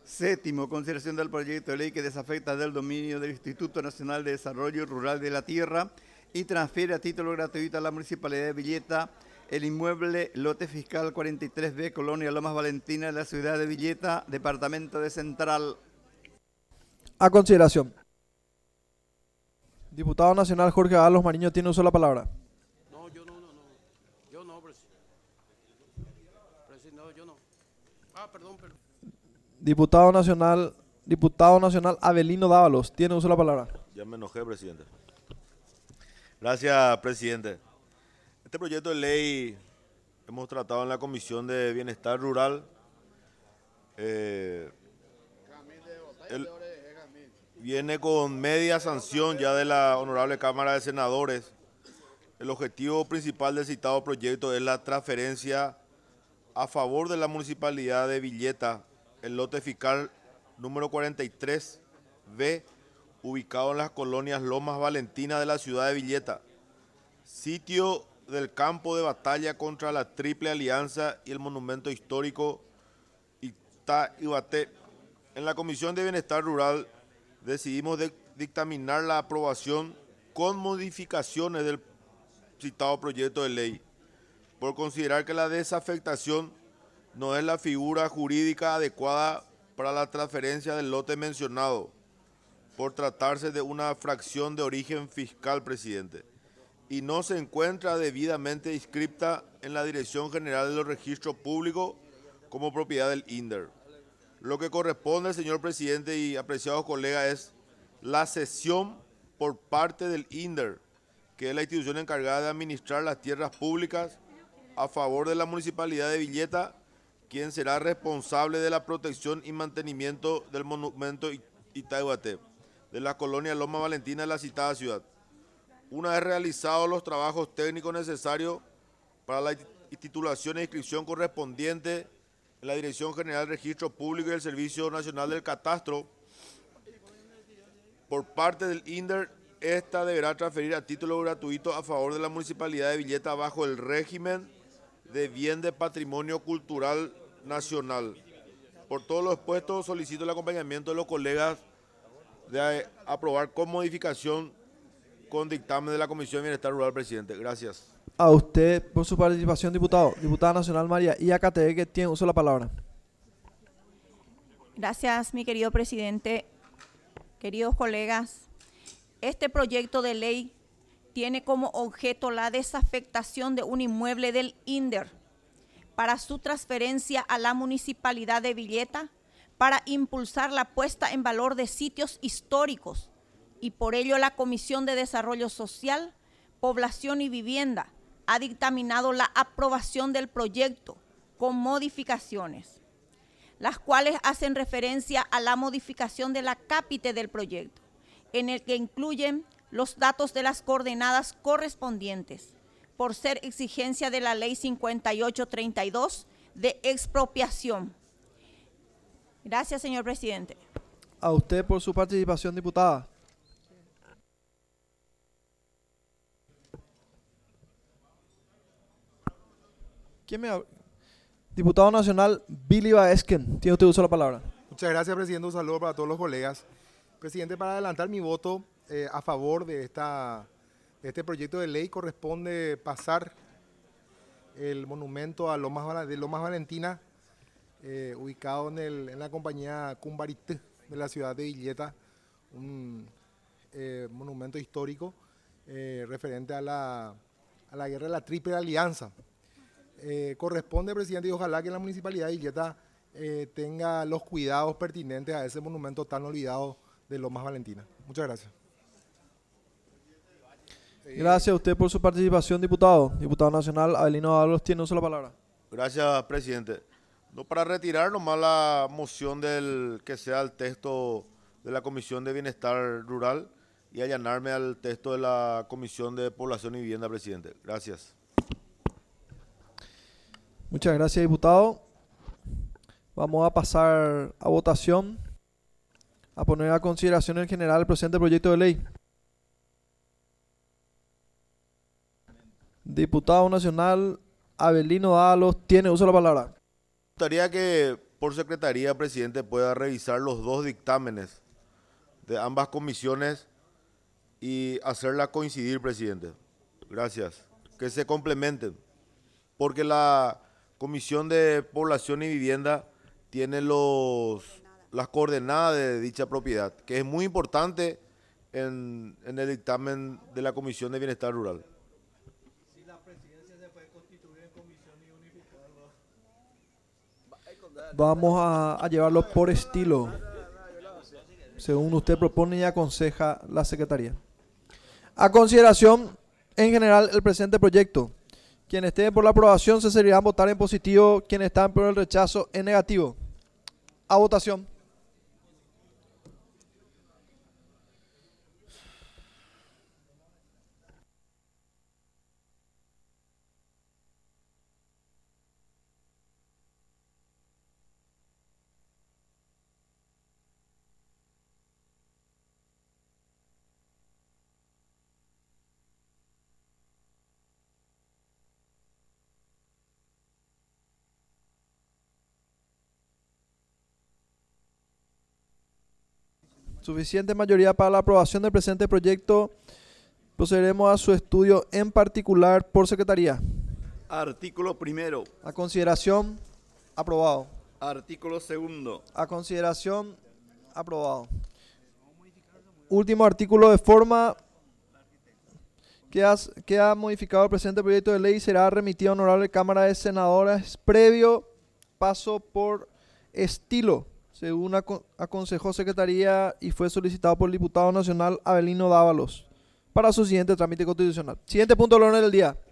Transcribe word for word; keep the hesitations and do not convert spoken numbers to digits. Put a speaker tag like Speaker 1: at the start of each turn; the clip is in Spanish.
Speaker 1: Séptimo, consideración del proyecto de ley que desafecta del dominio del Instituto Nacional de Desarrollo Rural de la Tierra y transfiere a título gratuito a la Municipalidad de Villeta el inmueble lote fiscal cuarenta y tres B, Colonia Lomas Valentina, de la ciudad de Villeta, departamento de Central.
Speaker 2: A consideración. Diputado Nacional Jorge Ábalos Mariño tiene uso de la palabra.
Speaker 3: No, yo no, no, no. Yo no, presidente. No, yo no. Ah, perdón, perdón.
Speaker 2: Diputado Nacional, Diputado Nacional Avelino Dávalos tiene uso de la palabra.
Speaker 4: Ya me enojé, presidente. Gracias, presidente. Este proyecto de ley hemos tratado en la Comisión de Bienestar Rural. Eh, el, viene con media sanción ya de la Honorable Cámara de Senadores. El objetivo principal del citado proyecto es la transferencia a favor de la Municipalidad de Villeta, el lote fiscal número cuarenta y tres B, ubicado en las colonias Lomas Valentina de la ciudad de Villeta, sitio del campo de batalla contra la Triple Alianza y el monumento histórico Ita-Ibaté. En la Comisión de Bienestar Rural decidimos de dictaminar la aprobación con modificaciones del citado proyecto de ley, por considerar que la desafectación no es la figura jurídica adecuada para la transferencia del lote mencionado, por tratarse de una fracción de origen fiscal, presidente, y no se encuentra debidamente inscripta en la Dirección General de los Registros Públicos como propiedad del INDER. Lo que corresponde, señor presidente y apreciados colegas, es la cesión por parte del INDER, que es la institución encargada de administrar las tierras públicas, a favor de la Municipalidad de Villeta, quien será responsable de la protección y mantenimiento del monumento Ita-Ibaté, de la colonia Loma Valentina de la citada ciudad. Una vez realizados los trabajos técnicos necesarios para la titulación e inscripción correspondiente en la Dirección General de Registro Público y el Servicio Nacional del Catastro, por parte del INDER, esta deberá transferir a título gratuito a favor de la Municipalidad de Villeta bajo el régimen de bien de patrimonio cultural nacional. Por todo lo expuesto, solicito el acompañamiento de los colegas de aprobar con modificación con dictamen de la Comisión de Bienestar Rural, presidente. Gracias.
Speaker 2: A usted por su participación, diputado. Diputada Nacional María Iacategue, que tiene uso de la palabra.
Speaker 5: Gracias, mi querido presidente. Queridos colegas, este proyecto de ley tiene como objeto la desafectación de un inmueble del INDER para su transferencia a la Municipalidad de Villeta para impulsar la puesta en valor de sitios históricos, y por ello la Comisión de Desarrollo Social, Población y Vivienda ha dictaminado la aprobación del proyecto con modificaciones, las cuales hacen referencia a la modificación de la cápite del proyecto, en el que incluyen los datos de las coordenadas correspondientes, por ser exigencia de la Ley cincuenta y ocho treinta y dos de expropiación. Gracias, señor presidente.
Speaker 2: A usted por su participación, diputada. ¿Quién me habla? Diputado Nacional Billy Baesken, tiene usted uso de la palabra.
Speaker 6: Muchas gracias, presidente. Un saludo para todos los colegas. Presidente, para adelantar mi voto eh, a favor de, esta, de este proyecto de ley, corresponde pasar el monumento a Lomas, de Lomas Valentina, eh, ubicado en, el, en la compañía Cumbarití de la ciudad de Villeta, un eh, monumento histórico eh, referente a la, a la guerra de la Triple Alianza. Eh, corresponde, presidente, y ojalá que la Municipalidad de Villeta eh, tenga los cuidados pertinentes a ese monumento tan olvidado de Lomas Valentina. Muchas gracias.
Speaker 2: Gracias a usted por su participación, diputado. Diputado Nacional Avelino Dávalos tiene uso de la palabra.
Speaker 4: Gracias, presidente. No, para retirar nomás la moción del que sea el texto de la Comisión de Bienestar Rural y allanarme al texto de la Comisión de Población y Vivienda, presidente. Gracias.
Speaker 2: Muchas gracias, diputado. Vamos a pasar a votación, a poner a consideración en general el presente proyecto de ley. Diputado Nacional Avelino Dávalos tiene uso de la palabra.
Speaker 4: Me gustaría que por secretaría, presidente, pueda revisar los dos dictámenes de ambas comisiones y hacerla coincidir, presidente. Gracias. Que se complementen. Porque la Comisión de Población y Vivienda tiene los, las coordenadas de dicha propiedad, que es muy importante en, en el dictamen de la Comisión de Bienestar Rural.
Speaker 2: Si la presidencia se puede constituir en comisión y unificarlo. Vamos a, a llevarlo por estilo, según usted propone y aconseja la Secretaría. A consideración, en general, el presente proyecto. Quienes estén por la aprobación se servirán votar en positivo, quienes están por el rechazo en negativo. A votación. Suficiente mayoría para la aprobación del presente proyecto. Procederemos a su estudio en particular por Secretaría.
Speaker 1: Artículo primero.
Speaker 2: A consideración, aprobado.
Speaker 1: Artículo segundo.
Speaker 2: A consideración, aprobado. Último artículo de forma que ha, que ha modificado el presente proyecto de ley y será remitido a Honorable Cámara de Senadores previo paso por estilo, según aco- aconsejó Secretaría y fue solicitado por el diputado nacional Avelino Dávalos para su siguiente trámite constitucional. Siguiente punto del orden del día.